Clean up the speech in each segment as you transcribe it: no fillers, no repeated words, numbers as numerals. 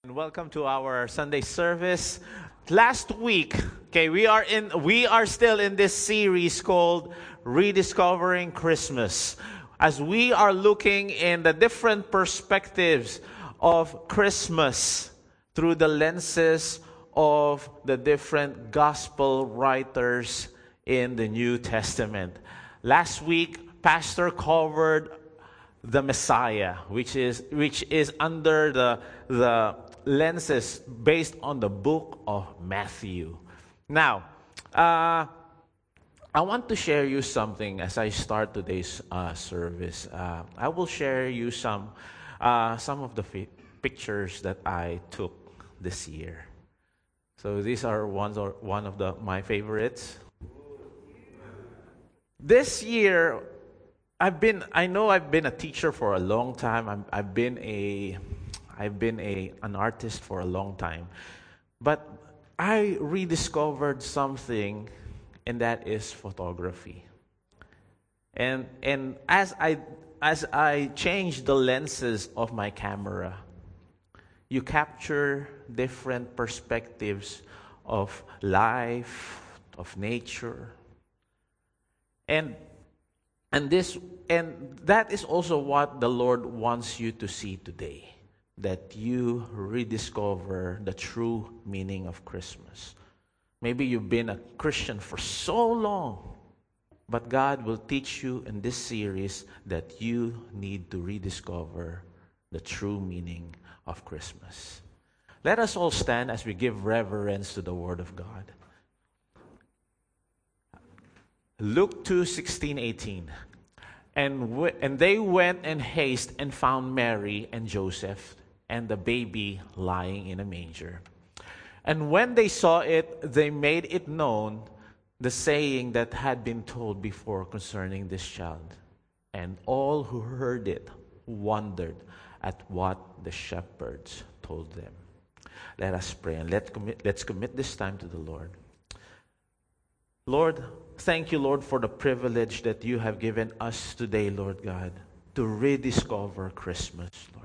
Welcome to our Sunday service. Last week, we are still in this series called Rediscovering Christmas. As we are looking in the different perspectives of Christmas through the lenses of the different gospel writers in the New Testament. Last week, Pastor covered the Messiah, which is under the lenses based on the book of Matthew. Now, I want to share you something as I start today's service. I will share you some of the pictures that I took this year. So these are one of my favorites. This year, I've been a teacher for a long time. I've been an artist for a long time, but I rediscovered something, and that is photography. And as I changed the lenses of my camera, you capture different perspectives of life, of nature, and that is also what the Lord wants you to see today. That you rediscover the true meaning of Christmas. Maybe you've been a Christian for so long, but God will teach you in this series that you need to rediscover the true meaning of Christmas. Let us all stand as we give reverence to the Word of God. Luke 2:16-18. And they went in haste and found Mary and Joseph and the baby lying in a manger. And when they saw it, they made it known the saying that had been told before concerning this child. And all who heard it wondered at what the shepherds told them. Let us pray and let's commit this time to the Lord. Lord, thank you, Lord, for the privilege that you have given us today, Lord God, to rediscover Christmas, Lord.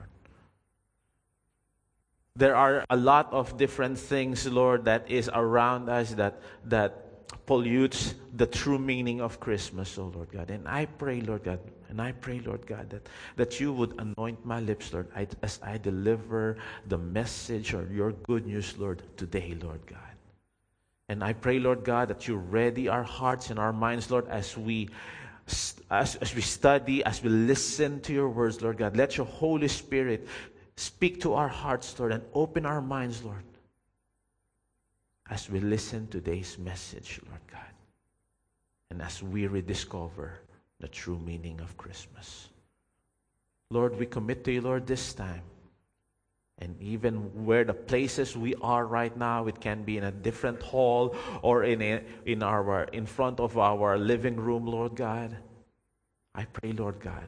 There are a lot of different things, Lord, that is around us that pollutes the true meaning of Christmas, oh Lord God. And I pray, Lord God, that you would anoint my lips, Lord, as I deliver the message or your good news, Lord, today, Lord God. And I pray, Lord God, that you ready our hearts and our minds, Lord, as we study, as we listen to your words, Lord God. Let your Holy Spirit speak to our hearts, Lord, and open our minds, Lord, as we listen to today's message, Lord God, and as we rediscover the true meaning of Christmas. Lord, we commit to you, Lord, this time. And even where the places we are right now, it can be in a different hall or in front of our living room, Lord God. I pray, Lord God,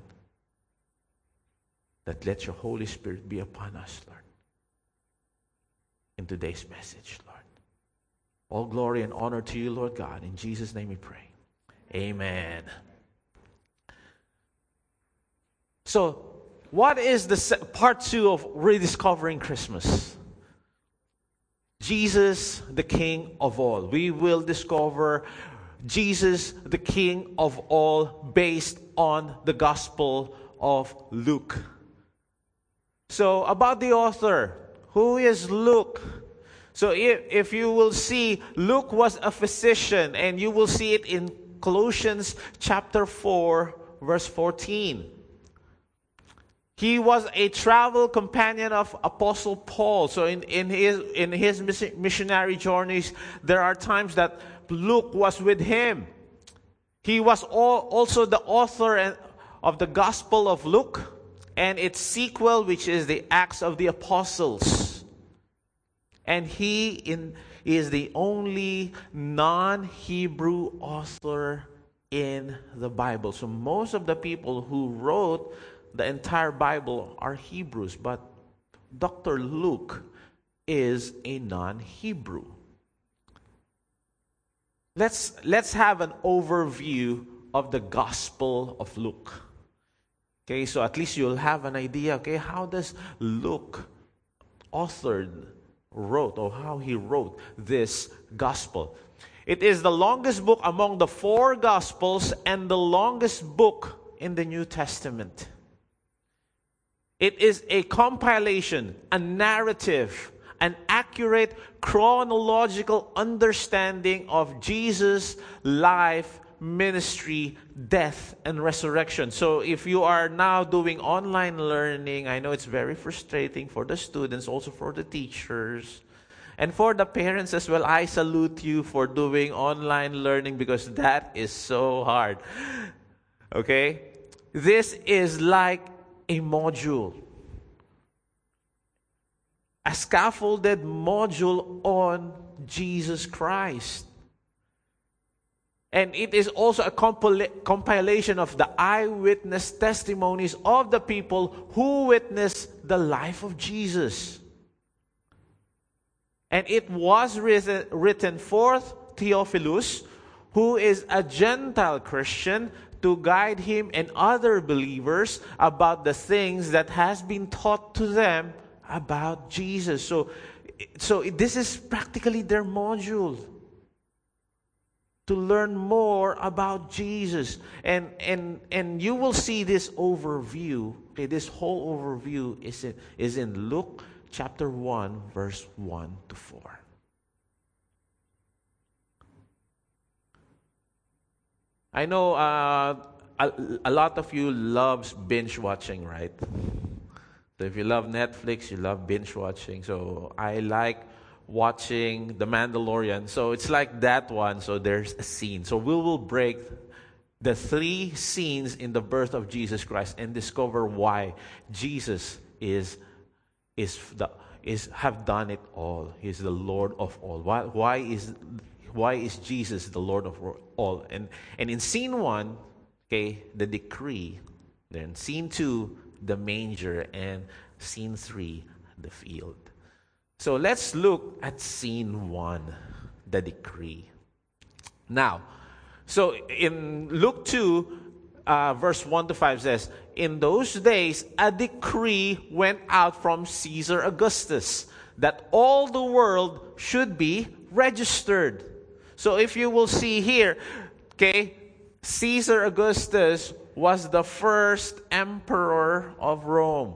that let your Holy Spirit be upon us, Lord, in today's message, Lord. All glory and honor to you, Lord God. In Jesus' name we pray. Amen. So, what is the part 2 of rediscovering Christmas? Jesus, the King of all. We will discover Jesus, the King of all, based on the Gospel of Luke. So, about the author, who is Luke? So, if you will see, Luke was a physician, and you will see it in Colossians chapter 4, verse 14. He was a travel companion of Apostle Paul. So in his missionary journeys, there are times that Luke was with him. He was also the author of the Gospel of Luke and its sequel, which is the Acts of the Apostles. And he is the only non-Hebrew author in the Bible. So most of the people who wrote the entire Bible are Hebrews, but Dr. Luke is a non-Hebrew. Let's have an overview of the Gospel of Luke. Okay, so at least you'll have an idea, okay, how does Luke wrote, or how he wrote this gospel. It is the longest book among the 4 gospels and the longest book in the New Testament. It is a compilation, a narrative, an accurate chronological understanding of Jesus' life, ministry, death, and resurrection. So if you are now doing online learning, I know it's very frustrating for the students, also for the teachers, and for the parents as well. I salute you for doing online learning because that is so hard. Okay? This is like a module. A scaffolded module on Jesus Christ. And it is also a compilation of the eyewitness testimonies of the people who witnessed the life of Jesus. And it was written for Theophilus, who is a Gentile Christian, to guide him and other believers about the things that has been taught to them about Jesus. So this is practically their module, to learn more about Jesus. And you will see this overview. Okay, this whole overview is in Luke chapter 1, verse 1 to 4. I know a lot of you loves binge watching, right? So if you love Netflix, you love binge watching. So I like watching The Mandalorian. So it's like that one. So there's a scene. So we will break the 3 scenes in the birth of Jesus Christ and discover why Jesus have done it all. He's the Lord of all. Why is Jesus the Lord of all? And in scene 1, okay, the decree. Then scene 2, the manger, and scene 3, the field. So let's look at scene 1, the decree. Now, so in Luke 2, verse 1 to 5 says, "In those days a decree went out from Caesar Augustus that all the world should be registered." So if you will see here, okay, Caesar Augustus was the first emperor of Rome.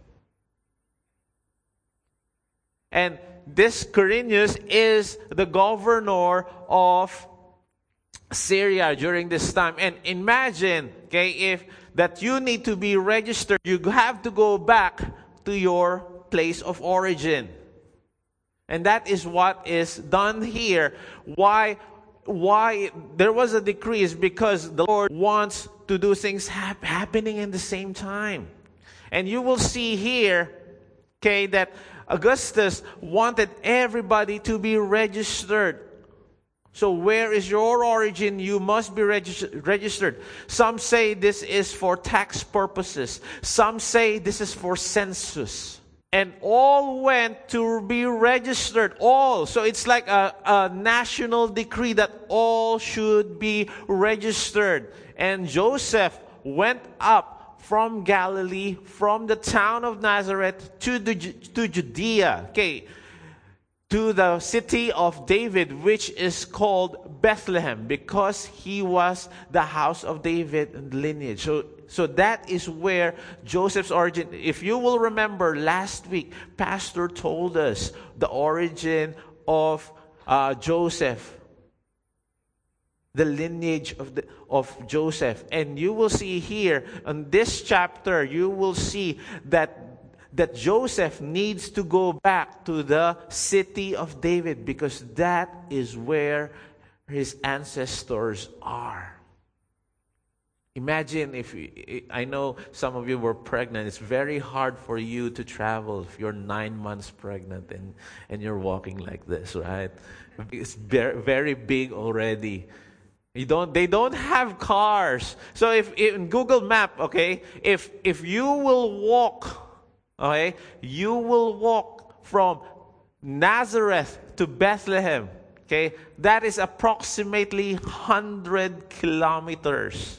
And this Quirinius is the governor of Syria during this time. And imagine, okay, if that you need to be registered, you have to go back to your place of origin. And that is what is done here. Why there was a decree is because the Lord wants to do things happening in the same time. And you will see here, okay, that Augustus wanted everybody to be registered. So where is your origin? You must be registered. Some say this is for tax purposes. Some say this is for census. And all went to be registered. All. So it's like a national decree that all should be registered. And Joseph went up from Galilee, from the town of Nazareth to Judea. Okay. To the city of David, which is called Bethlehem, because he was the house of David lineage. So that is where Joseph's origin. If you will remember, last week, Pastor told us the origin of Joseph, the lineage of Joseph. And you will see here, in this chapter, you will see that Joseph needs to go back to the city of David because that is where his ancestors are. Imagine I know some of you were pregnant. It's very hard for you to travel if you're 9 months pregnant and you're walking like this, right? It's very, very big already. They don't have cars. So if in Google Map, okay, if you will walk, okay, you will walk from Nazareth to Bethlehem. Okay, that is approximately 100 kilometers.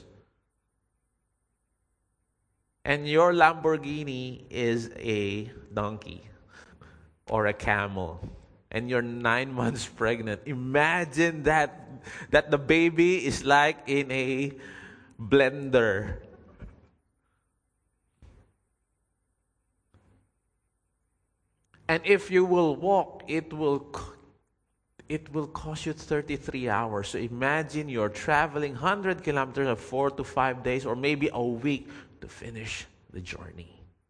And your Lamborghini is a donkey. or a camel, and you're 9 months pregnant. Imagine that the baby is like in a blender. And if you will walk, it will cost you 33 hours. So imagine you're traveling 100 kilometers of 4 to 5 days or maybe a week to finish the journey.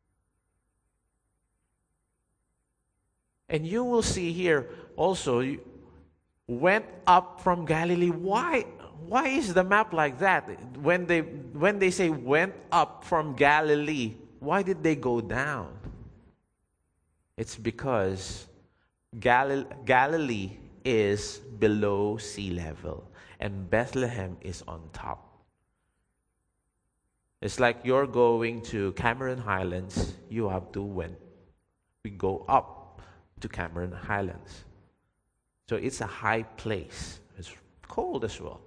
And you will see here also, you went up from Galilee. Why is the map like that? When they say went up from Galilee, why did they go down? It's because Galilee is below sea level and Bethlehem is on top. It's like you're going to Cameron Highlands, you have to we go up to Cameron Highlands. So it's a high place. It's cold as well.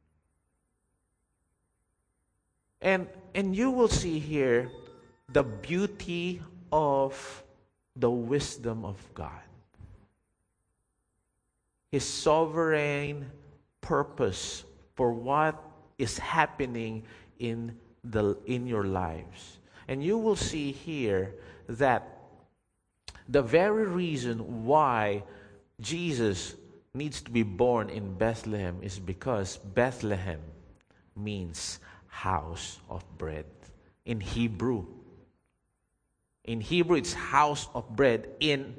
And you will see here the beauty of the wisdom of God. His sovereign purpose for what is happening in your lives. And you will see here that the very reason why Jesus needs to be born in Bethlehem is because Bethlehem means house of bread in Hebrew. In Hebrew, it's house of bread. In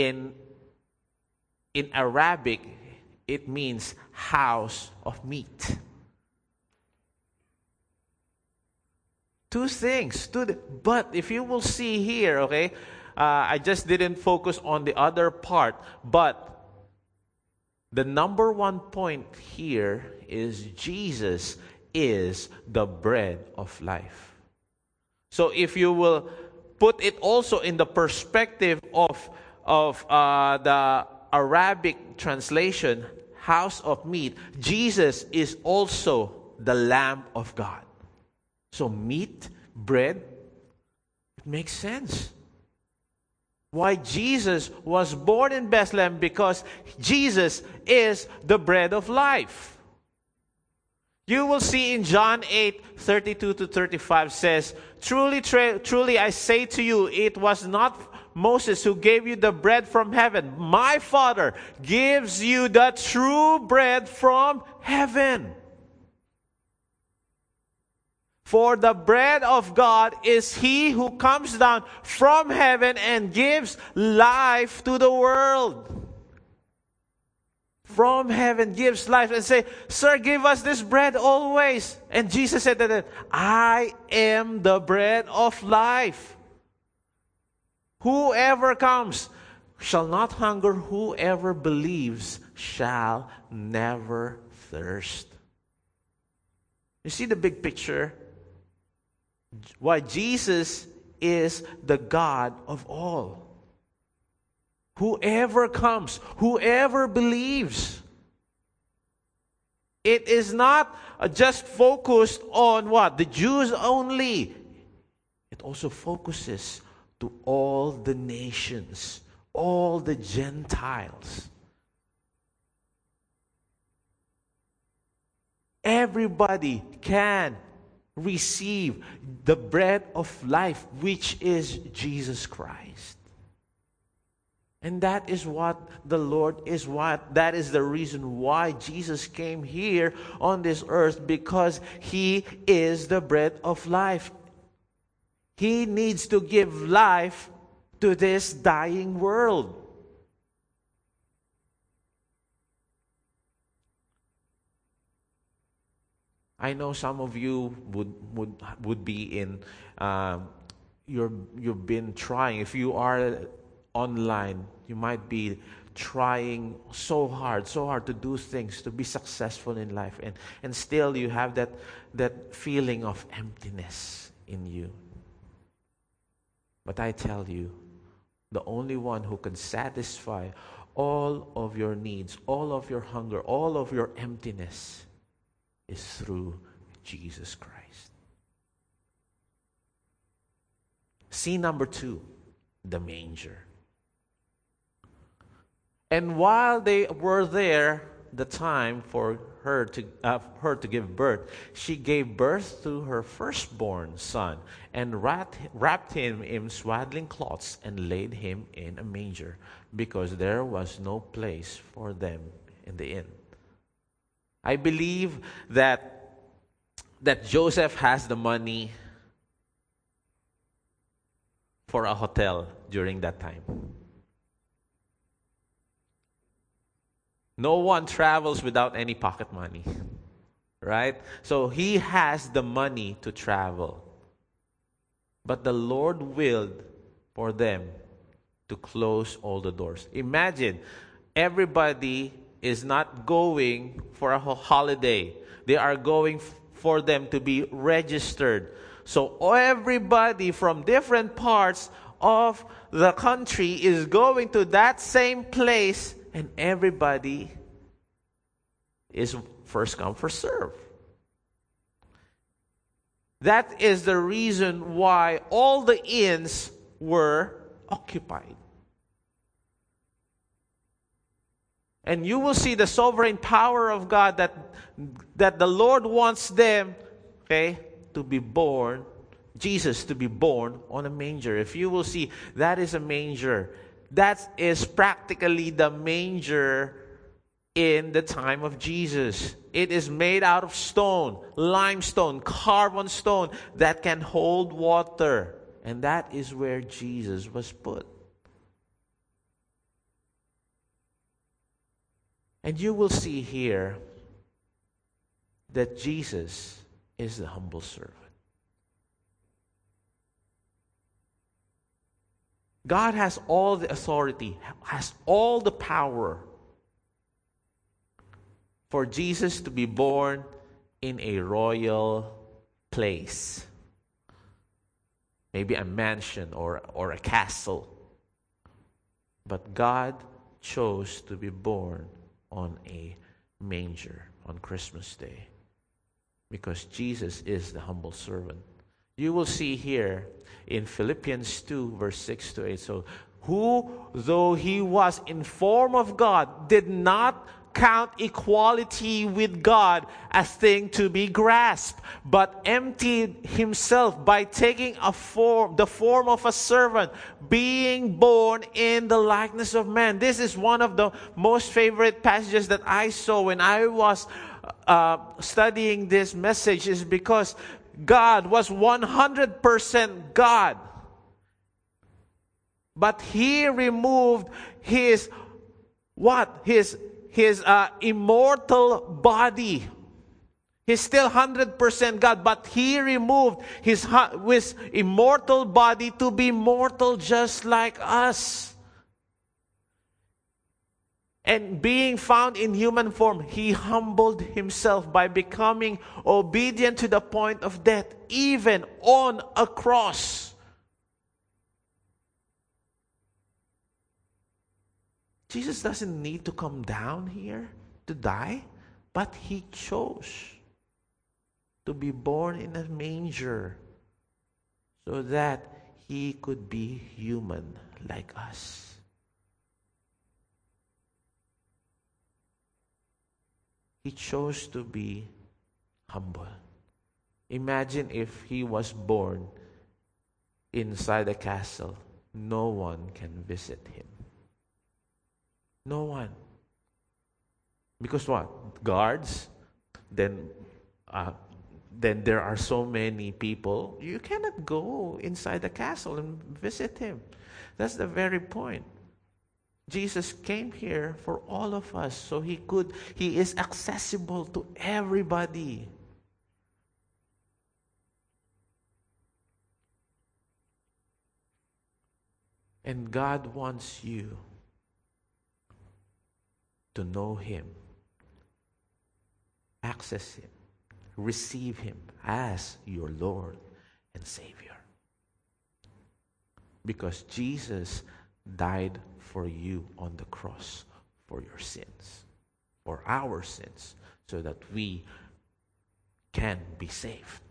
Arabic, it means house of meat. Two things. But if you will see here, okay, I just didn't focus on the other part, but the number one point here is Jesus is the bread of life. So if you will put it also in the perspective of the Arabic translation, house of meat, Jesus is also the Lamb of God. So meat, bread, it makes sense. Why Jesus was born in Bethlehem? Because Jesus is the bread of life. You will see in John 8:32 to 35 says, Truly, truly, I say to you, it was not Moses who gave you the bread from heaven. My Father gives you the true bread from heaven. For the bread of God is he who comes down from heaven and gives life to the world. From heaven gives life. And say, Sir, give us this bread always. And Jesus said that, I am the bread of life. Whoever comes shall not hunger. Whoever believes shall never thirst. You see the big picture? Why Jesus is the God of all. Whoever comes, whoever believes. It is not just focused on what? The Jews only. It also focuses to all the nations, all the Gentiles. Everybody can receive the bread of life, which is Jesus Christ. And that is what the Lord is that is the reason why Jesus came here on this earth, because He is the bread of life. He needs to give life to this dying world. I know some of you would be in you've been trying. If you are online, you might be trying so hard to do things, to be successful in life, and still you have that feeling of emptiness in you. But I tell you, the only one who can satisfy all of your needs, all of your hunger, all of your emptiness is through Jesus Christ. Scene number 2, the manger. And while they were there, the time for her to give birth, she gave birth to her firstborn son, and wrapped him in swaddling cloths and laid him in a manger, because there was no place for them in the inn. I believe that Joseph has the money for a hotel during that time. No one travels without any pocket money, right? So he has the money to travel. But the Lord willed for them to close all the doors. Imagine, everybody is not going for a holiday. They are going for them to be registered. So everybody from different parts of the country is going to that same place, and everybody is first come, first serve. That is the reason why all the inns were occupied. And you will see the sovereign power of God, that the Lord wants them, to be born, Jesus to be born on a manger. If you will see, that is a manger. That is practically the manger in the time of Jesus. It is made out of stone, limestone, carved on stone that can hold water. And that is where Jesus was put. And you will see here that Jesus is the humble servant. God has all the authority, has all the power for Jesus to be born in a royal place. Maybe a mansion or a castle. But God chose to be born on a manger on Christmas Day, because Jesus is the humble servant. You will see here in Philippians 2, verse 6 to 8. So, who, though he was in form of God, did not count equality with God a thing to be grasped, but emptied himself by taking the form of a servant, being born in the likeness of man. This is one of the most favorite passages that I saw when I was studying this message, is because God was 100% God. But he removed his immortal body. He's still 100% God, but he removed his immortal body to be mortal just like us. And being found in human form, he humbled himself by becoming obedient to the point of death, even on a cross. Jesus doesn't need to come down here to die, but he chose to be born in a manger so that he could be human like us. He chose to be humble. Imagine if he was born inside a castle. No one can visit him. No one. Because what? Guards? Then there are so many people. You cannot go inside the castle and visit him. That's the very point. Jesus came here for all of us, so he is accessible to everybody. And God wants you to know him, access him, receive him as your Lord and Savior. Because Jesus died for you on the cross for your sins, for our sins, so that we can be saved.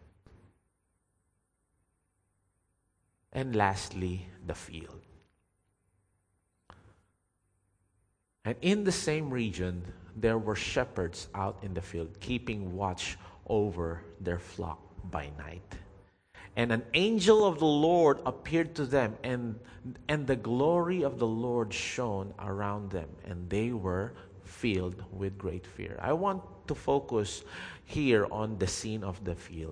And lastly, the field. And in the same region, there were shepherds out in the field, keeping watch over their flock by night. And an angel of the Lord appeared to them, and the glory of the Lord shone around them, and they were filled with great fear. I want to focus here on the scene of the field.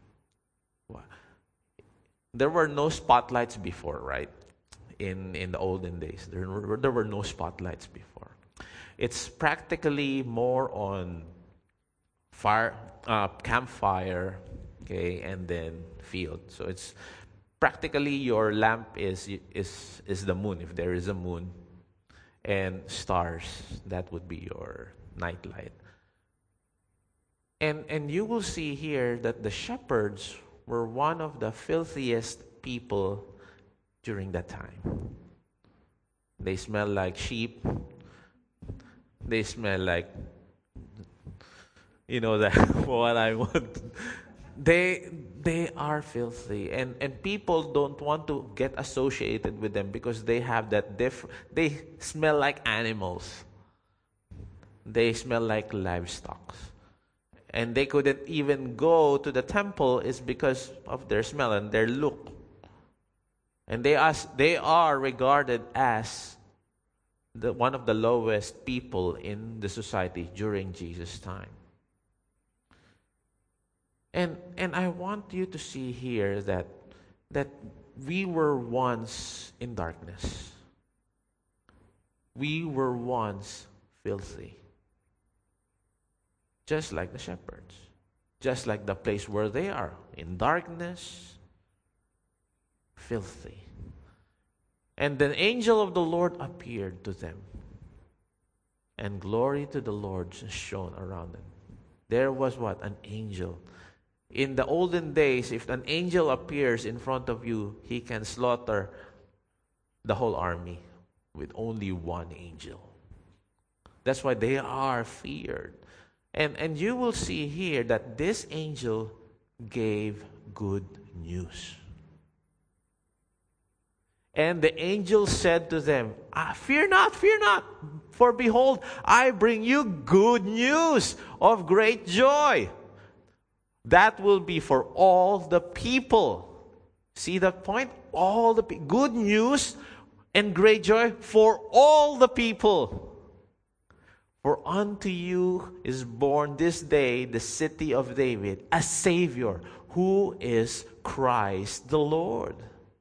There were no spotlights before, right? In the olden days, there were no spotlights before. It's practically more on fire, campfire, okay, and then field. So it's practically your lamp is the moon, if there is a moon, and stars. That would be your nightlight. And you will see here that the shepherds were one of the filthiest people during that time. They smell like sheep. They smell like, that what I want. They are filthy, and people don't want to get associated with them because they have that they smell like animals. They smell like livestock. And they couldn't even go to the temple is because of their smell and their look. And they are regarded as one of the lowest people in the society during Jesus' time. And I want you to see here that we were once in darkness. We were once filthy. Just like the shepherds. Just like the place where they are. In darkness. Filthy. And the angel of the Lord appeared to them. And glory to the Lord shone around them. There was what? An angel. In the olden days, if an angel appears in front of you, he can slaughter the whole army with only one angel. That's why they are feared. And you will see here that this angel gave good news. And the angel said to them, fear not, for behold, I bring you good news of great joy. That will be for all the people. See that point? All the good news and great joy for all the people. For unto you is born this day the city of David, a Savior, who is Christ the Lord.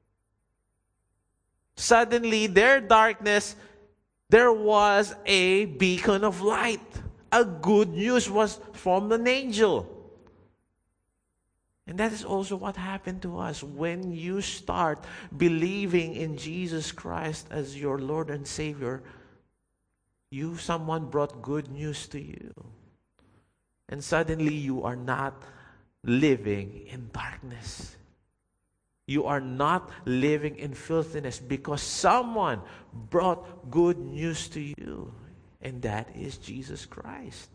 Suddenly, their darkness, there was a beacon of light. A good news was from an angel. And that is also what happened to us when you start believing in Jesus Christ as your Lord and Savior. Someone brought good news to you. And suddenly you are not living in darkness. You are not living in filthiness because someone brought good news to you. And that is Jesus Christ.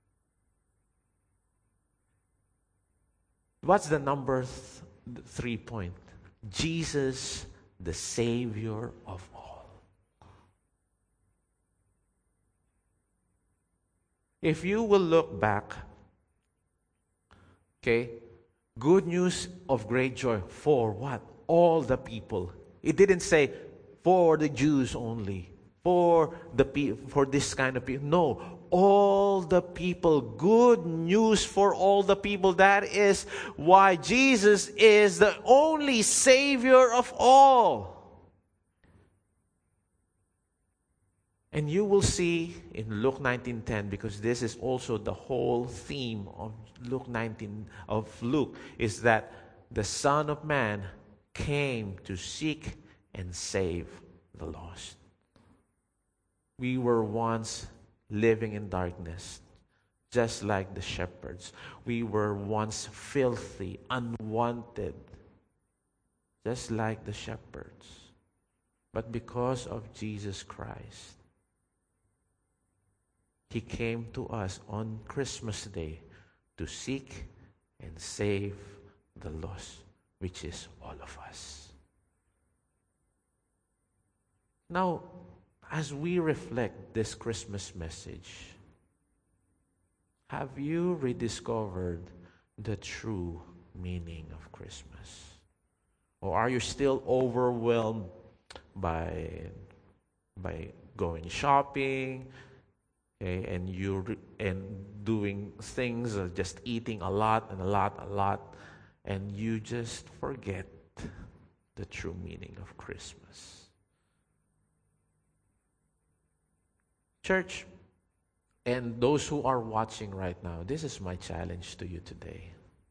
What's the number 3 point? Jesus, the Savior of all. If you will look back, okay, good news of great joy for what? All the people. It didn't say for the Jews only, for this kind of people. No, all the people. Good news for all the people. That is why Jesus is the only Savior of all. And you will see in Luke 19:10, because this is also the whole theme of Luke, is that the Son of Man came to seek and save the lost. We were once living in darkness, just like the shepherds. We were once filthy, unwanted, just like the shepherds. But because of Jesus Christ, He came to us on Christmas Day to seek and save the lost, which is all of us. Now, as we reflect this Christmas message, have you rediscovered the true meaning of Christmas? Or are you still overwhelmed by going shopping, okay, and doing things, just eating a lot, and you just forget the true meaning of Christmas? Church, and those who are watching right now, this is my challenge to you today.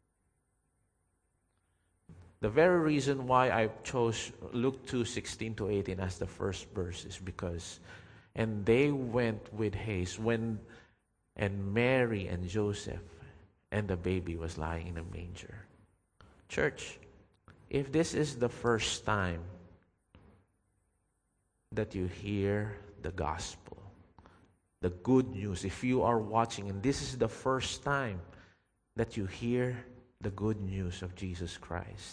The very reason why I chose Luke 2:16-18 as the first verse is because, and they went with haste and Mary and Joseph and the baby was lying in a manger. Church, if this is the first time that you hear the gospel, the good news, if you are watching and this is the first time that you hear the good news of Jesus Christ,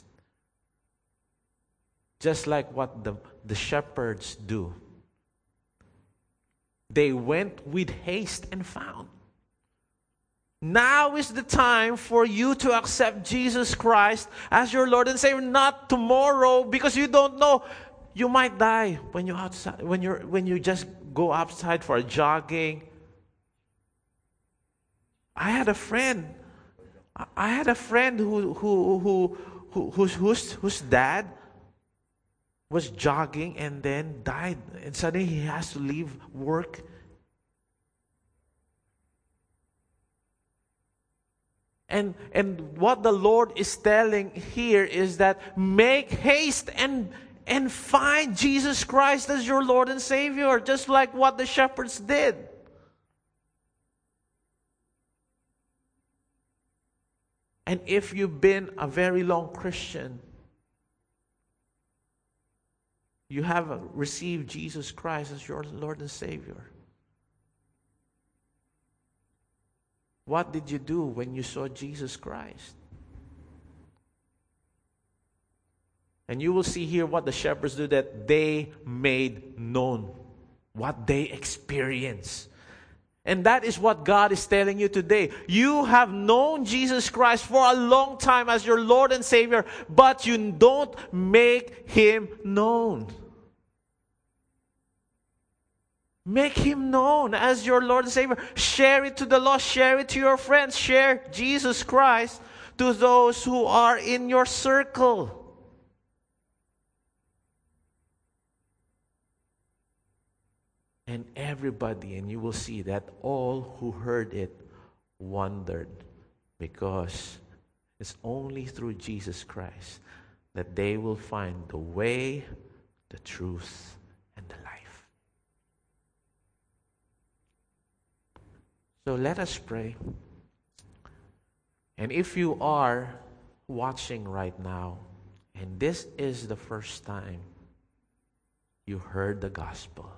just like what the shepherds do, they went with haste and found. Now is the time for you to accept Jesus Christ as your Lord and Savior, not tomorrow, because you don't know. You might die when you're outside, when you just go outside for a jogging. I had a friend whose dad was jogging and then died, and suddenly he has to leave work. And what the Lord is telling here is that make haste and find Jesus Christ as your Lord and Savior, just like what the shepherds did. And if you've been a very long Christian, you have received Jesus Christ as your Lord and Savior. What did you do when you saw Jesus Christ? And you will see here what the shepherds do, that they made known what they experienced. And that is what God is telling you today. You have known Jesus Christ for a long time as your Lord and Savior, but you don't make Him known. Make Him known as your Lord and Savior. Share it to the lost. Share it to your friends. Share Jesus Christ to those who are in your circle. And everybody, and you will see that all who heard it wondered, because it's only through Jesus Christ that they will find the way, the truth, and the life. So let us pray. And if you are watching right now, and this is the first time you heard the gospel,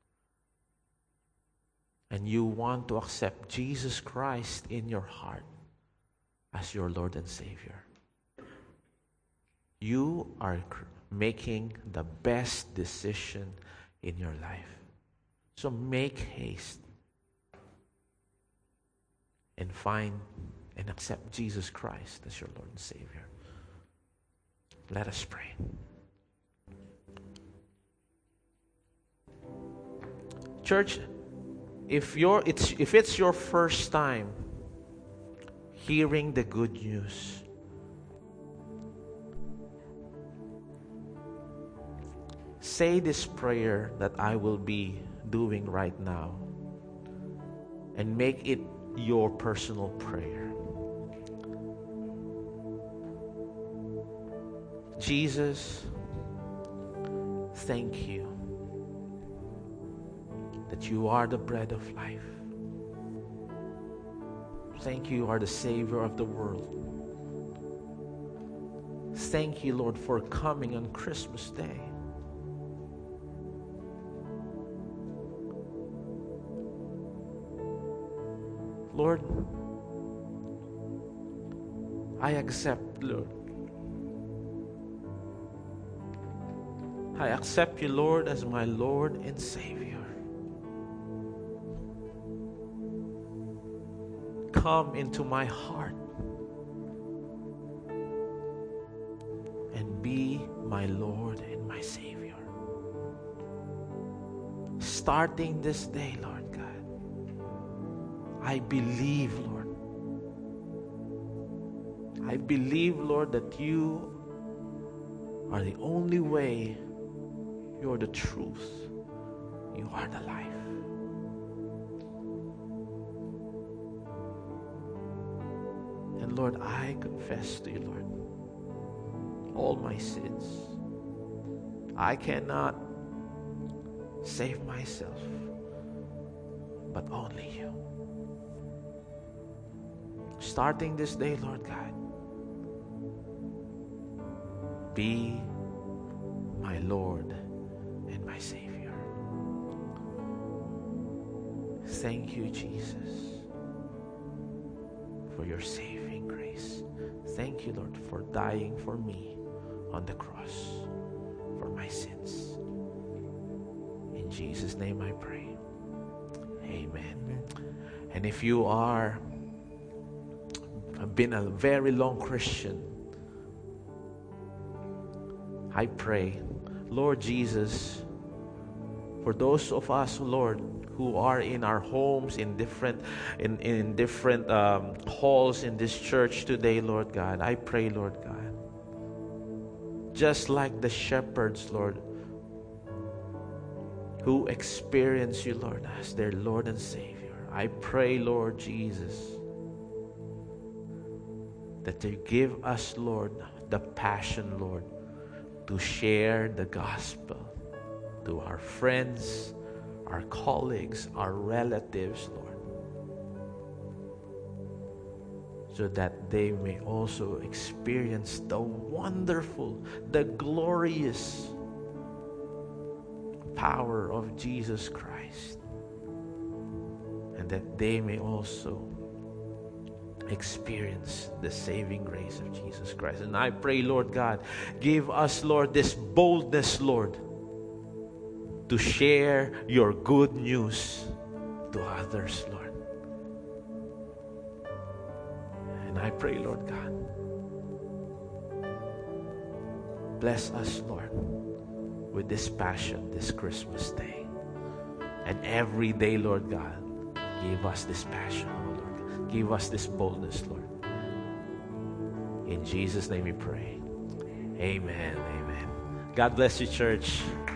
and you want to accept Jesus Christ in your heart as your Lord and Savior, you are making the best decision in your life. So make haste and find and accept Jesus Christ as your Lord and Savior. Let us pray. Church, if it's your first time hearing the good news, say this prayer that I will be doing right now and make it your personal prayer. Jesus, thank you that you are the bread of life. Thank you are the Savior of the world. Thank you, Lord, for coming on Christmas Day. Lord, I accept, Lord. I accept you, Lord, as my Lord and Savior. come into my heart and be my Lord and my Savior. Starting this day, Lord God, I believe, Lord. I believe, Lord, that you are the only way. You are the truth. You are the life. And Lord, I confess to you, Lord, all my sins. I cannot save myself, but only you. Starting this day, Lord God, be my Lord and my Savior. Thank you, Jesus, for your saving grace. Thank you, Lord, for dying for me on the cross for my sins. In Jesus' name I pray. Amen. And if you have been a very long Christian, I pray, Lord Jesus, for those of us, Lord, who are in our homes, in different halls in this church today, Lord God, I pray, Lord God, just like the shepherds, Lord, who experience you, Lord, as their Lord and Savior, I pray, Lord Jesus, that you give us, Lord, the passion, Lord, to share the gospel to our friends, our colleagues, our relatives, Lord, so that they may also experience the wonderful, the glorious power of Jesus Christ, and that they may also experience the saving grace of Jesus Christ. And I pray, Lord God, give us, Lord, this boldness, Lord, to share your good news to others, Lord. And I pray, Lord God, bless us, Lord, with this passion this Christmas day. And every day, Lord God, give us this passion, oh Lord. Give us this boldness, Lord. In Jesus' name we pray. Amen. Amen. God bless you, church.